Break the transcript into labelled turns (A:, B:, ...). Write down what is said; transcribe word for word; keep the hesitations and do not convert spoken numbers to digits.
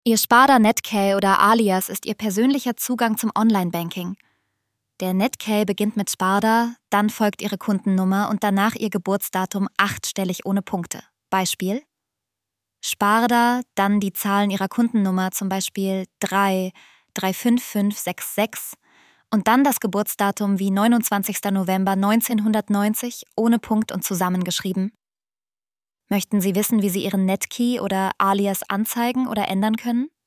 A: Ihr Sparda Netkey oder Alias ist Ihr persönlicher Zugang zum Online-Banking. Der Netkey beginnt mit Sparda, dann folgt Ihre Kundennummer und danach Ihr Geburtsdatum achtstellig ohne Punkte. Beispiel: Sparda, dann die Zahlen Ihrer Kundennummer, zum Beispiel drei drei fünf fünf sechs sechs und dann das Geburtsdatum wie neunundzwanzigster November neunzehnhundertneunzig ohne Punkt und zusammengeschrieben. Möchten Sie wissen, wie Sie Ihren Netkey oder Alias anzeigen oder ändern können?